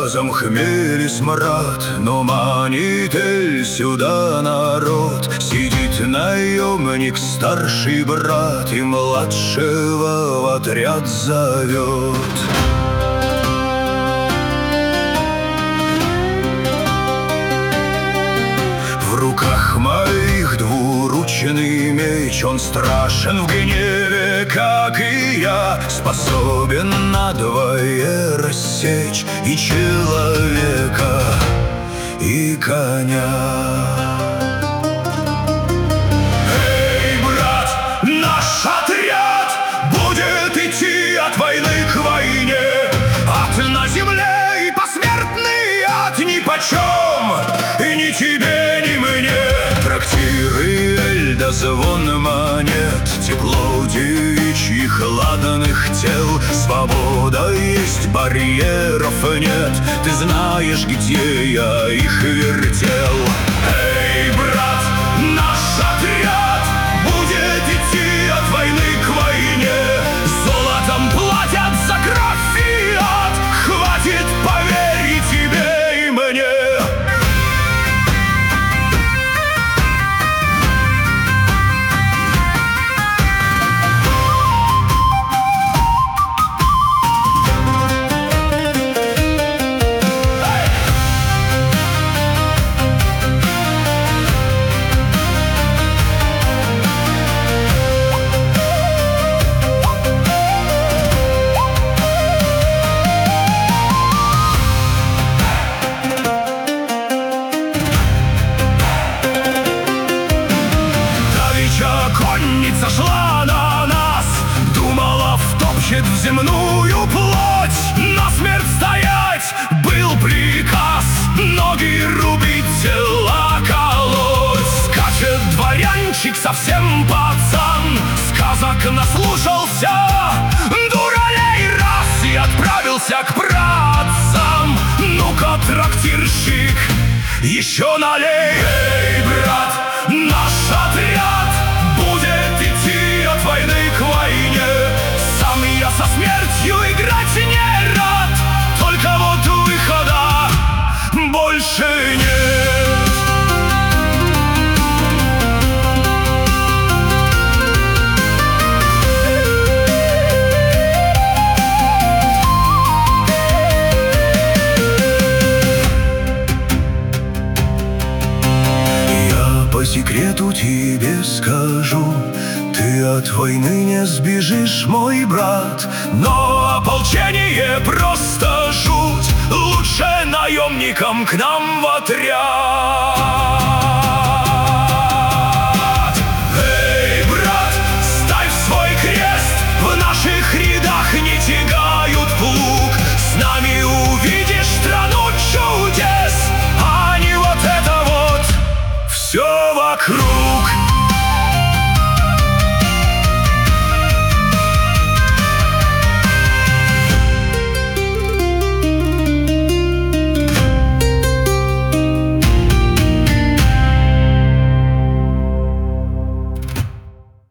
разом хмель и смрад, но манит эль сюда народ. Сидит наемник, старший брат, и младшего в отряд зовет. В руках моих двуручный меч, он страшен в гневе, как и я, способен надвое рассечь и человека, и коня. Эй, брат, наш отряд будет идти от войны к войне, ад на земле и посмертный ад нипочем, и ни тебе, ни мне. Трактиры, эль да звон монет, тепло девичьих ладных тел. Свобода есть, барьеров нет, ты знаешь, где я их вертел. Эй, брат, наш отряд будет идти от войны к войне. Золотом платят за кровь и ад, хватит, поверь, и тебе, и мне. Конница шла на нас, думала, втопчет в земную плоть. На смерть стоять был приказ, ноги рубить, тела колоть. Скачет дворянчик, совсем пацан, сказок наслушался, дуралей раз, и отправился к братцам. Ну-ка, трактирщик, еще налей. Эй, брат, наш отряд будет идти от войны к войне. Сам я со смертью играть не рад, только вот выхода больше нет. Я по секрету тебе скажу, ты от войны не сбежишь, мой брат, но ополчение просто жуть. Лучше наемникам к нам в отряд.